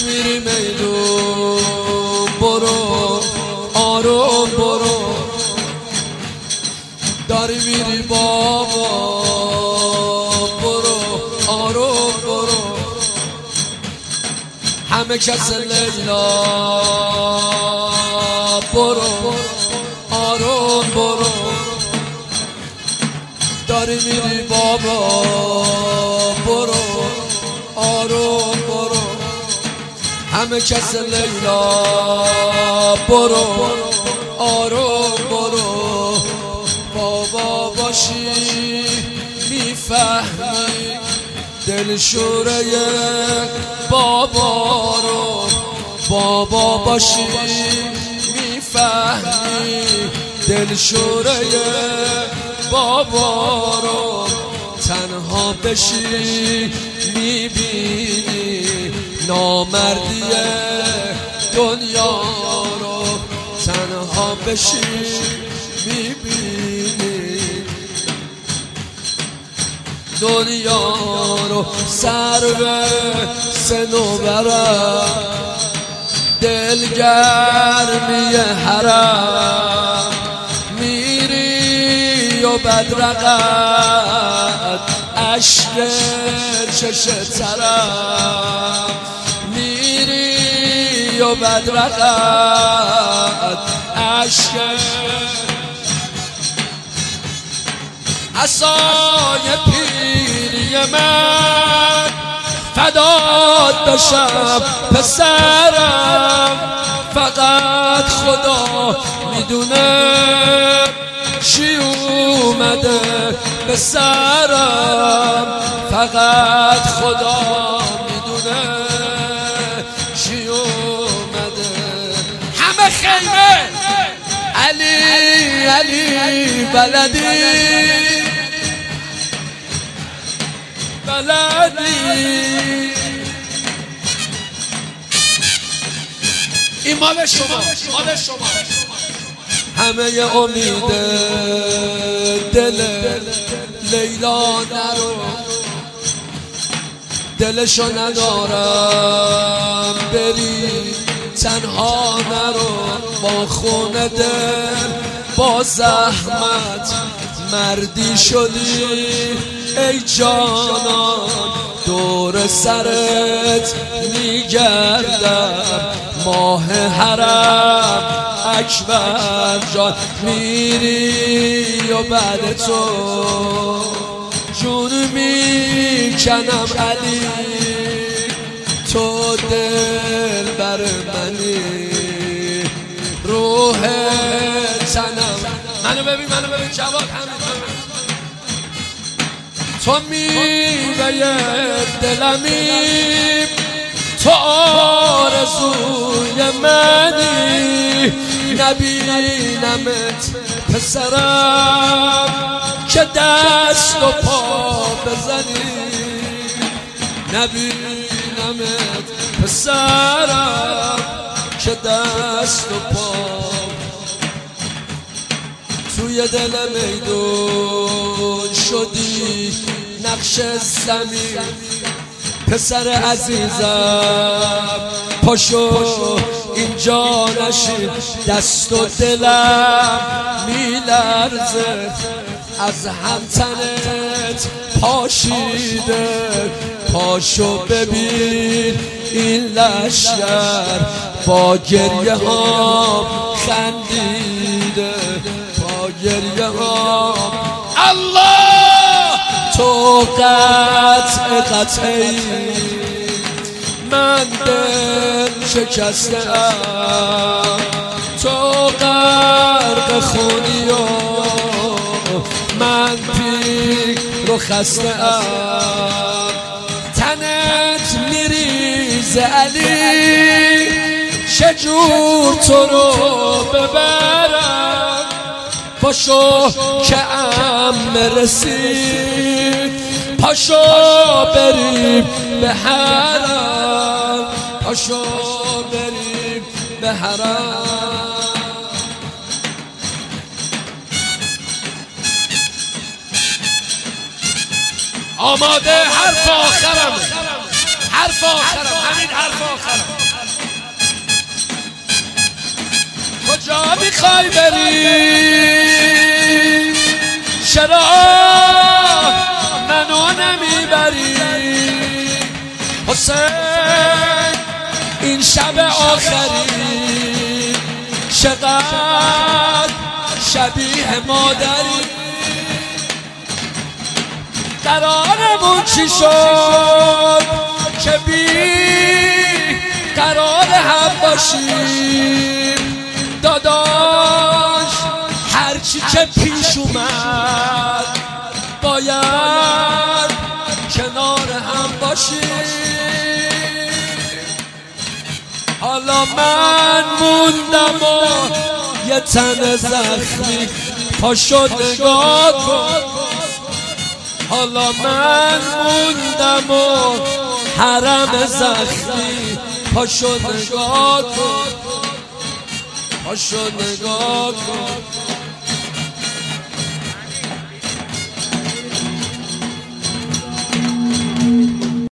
میری میدون برو آروم برو، داری میری بابا برو آروم برو. همه کس لیلا برو آروم برو، داری میری بابا برو آروم برو. همه کس لیلا برو آروم برو. بابا باشی میفهمی دلشوره بابا رو، بابا باشی میفهمی دلشوره بابا رو. تنها بشی میبینی نامردی دنیا رو، تنها بشی میبینی دنیا رو. سر به صنوبرم دلگرمی حرم، میری و بدرقت عشق چش ترم، میری و بدرقت عشق عصای پیری من فدات بشم پسرم. فقط خدا میدونه چی اومده به سرم، فقط خدا میدونه چی اومده. همه خیمه علی علی بلدی بلدی، این مال شما مال شما. همه امید دل لیلا نرو، دلشو ندارم بری تنها نرو. با خونه دل با زحمت مردی شدی ای جانان، دور سرت میگردم ماه حرم اکبر جان. میری و بعد تو جون میکنم علی، تو دل بر منی روح تنم. منو ببین جواد همین تو میوه دلمی، تو آرزوی منی. نبینمت پسرم که دست و پا بزنی، نبینمت پسرم که دست و پا. توی دل میدون شدی نقش زمین پسر عزیزم، پاشو اینجا نشین. دست و دلم میلرزه از همتنت پاشیده، پاشو ببین این لشگر با گریه ها خندیده، با گریه ها. الله تو قطعی من دل شکسته ام، تو غرق خونی و من پیر رو خسته ام. تنت میریزه علی چجور تو رو ببرم. پاشو که ام رسید، پاشو بریم به حرم، پاشو بریم به حرم. آماده حرف آخرم، حرف آخرم، همین حرف آخرم. میخوای بری چرا منو نمیبری حسین این شب آخری چقدر شبیه مادری قرارمون چی شد که بی قرار هم باشیم داداش هرچی که پیش اومد باید کنار هم باشیم حالا من موندم و یه تن زخمی پاشو نگاه کن حالا من موندم و حرم زخمی پاشو نگاه کن پاشو نگاه کن